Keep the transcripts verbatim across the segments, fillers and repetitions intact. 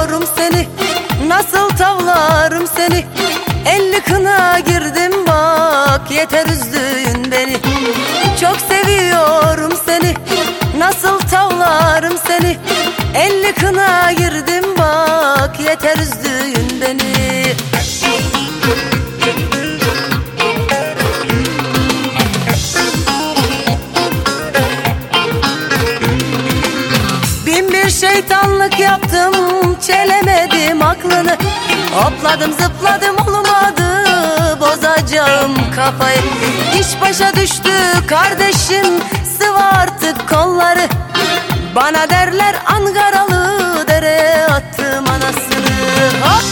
seviyorum seni, nasıl tavlarım seni. Elli kına girdim bak, yeter üzdün beni. Çok seviyorum seni, nasıl tavlarım seni. Elli kına girdim bak, yeter üzdün beni. Bin bir şeytanlık yaptım, çelemedim aklını. Hopladım zıpladım olmadı, bozacağım kafayı. İş başa düştü kardeşim, sıvı artık kolları. Bana derler Ankaralı, dereye attım anasını. Hop!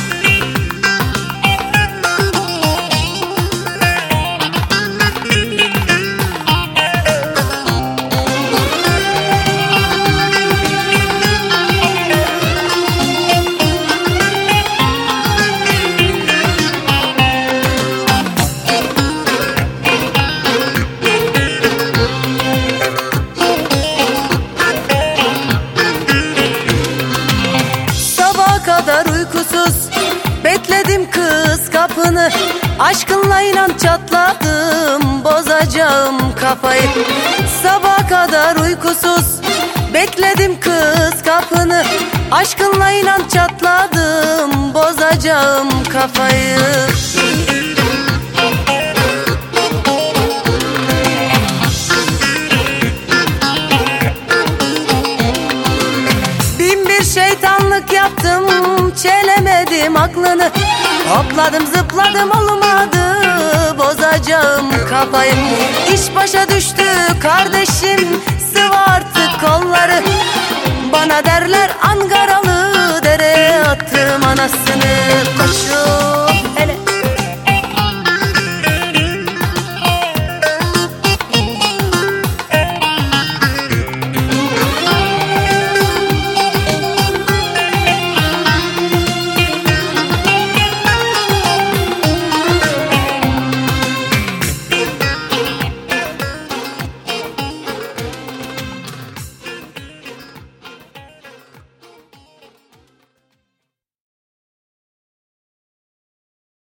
Kadar uykusuz bekledim kız kapını. Aşkınla inan çatladım, bozacağım kafayı. Sabaha kadar uykusuz bekledim kız kapını. Aşkınla inan çatladım, bozacağım kafayı. Şeytanlık yaptım, çelemedim aklını. Hopladım zıpladım olmadı, bozacağım kafayı. İş başa düştü kardeşim, sıvı artık kolları. Bana derler Ankaralı, dereye attım anasını. Koşun.